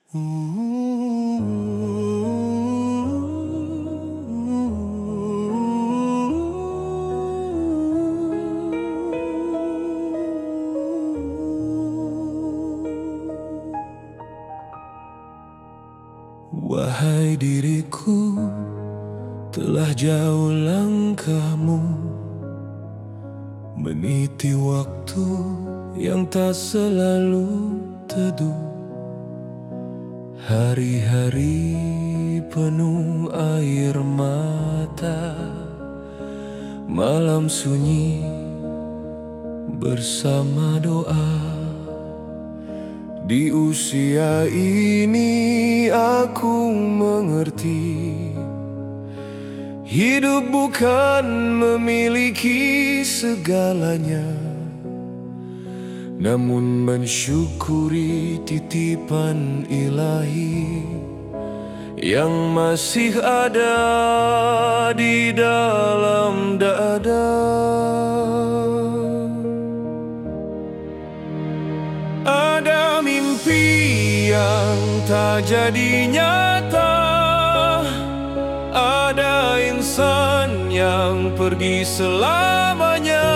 Wahai diriku, telah jauh langkahmu meniti waktu yang tak selalu teduh. Hari-hari penuh air mata, malam sunyi bersama doa. Di usia ini aku mengerti, hidup bukan memiliki segalanya, namun mensyukuri titipan ilahi yang masih ada di dalam dada. Ada mimpi yang tak jadi nyata, ada insan yang pergi selamanya.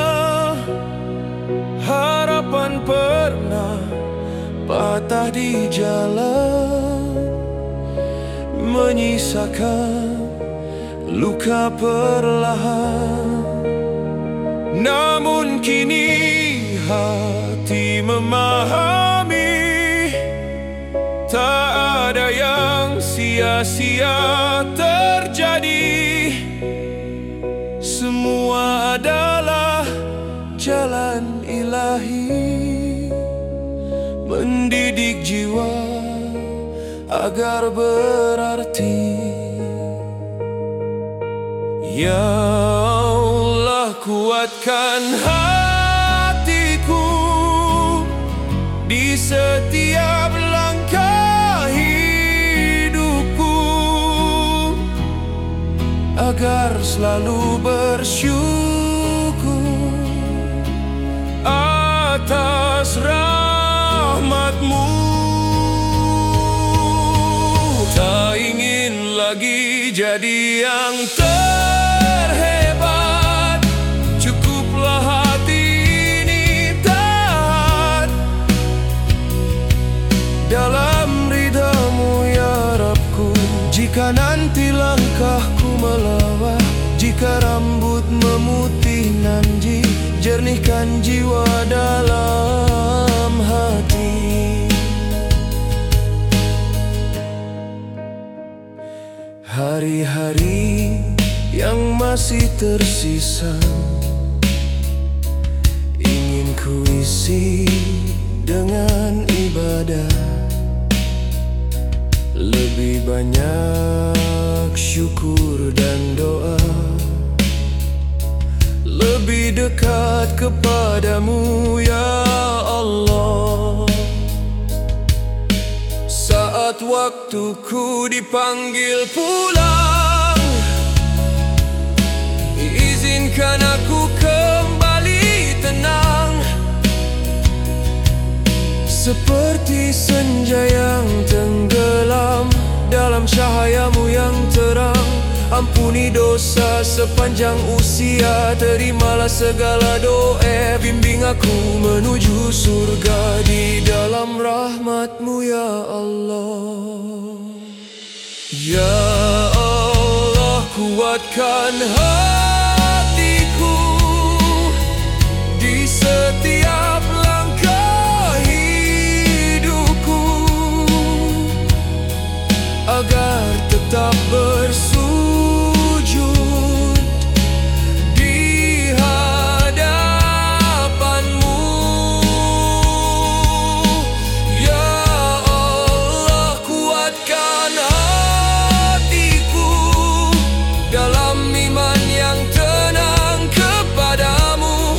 Harapan pernah patah di jalan, menyisakan luka perlahan. Namun kini hati memahami, tak ada yang sia-sia terjadi. Semua adalah jalan ilahi, mendidik jiwa agar berarti. Ya Allah, kuatkan hatiku di setiap langkah hidupku, agar selalu bersyukur atas rahmat-Mu. Tak ingin lagi jadi yang terhebat, cukuplah hati ini taat dalam ridha-Mu ya Rabbku. Jika nanti langkahku melawah, jika rambut memutih nanji, jernihkan jiwa dalam hati. Hari-hari yang masih tersisa ingin ku isi dengan ibadah, lebih banyak syukur dan doa, lebih dekat kepadamu ya Allah. Saat waktuku dipanggil pulang, izinkan aku kembali tenang, seperti senja yang tenggelam dalam cahaya-Mu yang terang. Ampuni dosa sepanjang usia, terimalah segala doa, bimbing aku menuju surga di dalam rahmat-Mu ya Allah. Ya Allah, kuatkan hatiku di setiap langkah hidupku, agar tetap bersujud di hadapan-Mu. Ya Allah, kuatkan hatiku dalam iman yang tenang kepadamu,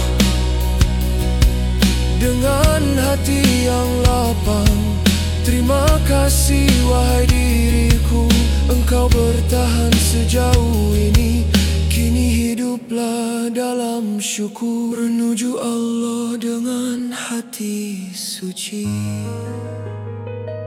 dengan hati yang lapang. Terima kasih wahai diriku, Engkau bertahan sejauh ini. Kini hiduplah dalam syukur, menuju Allah dengan hati suci.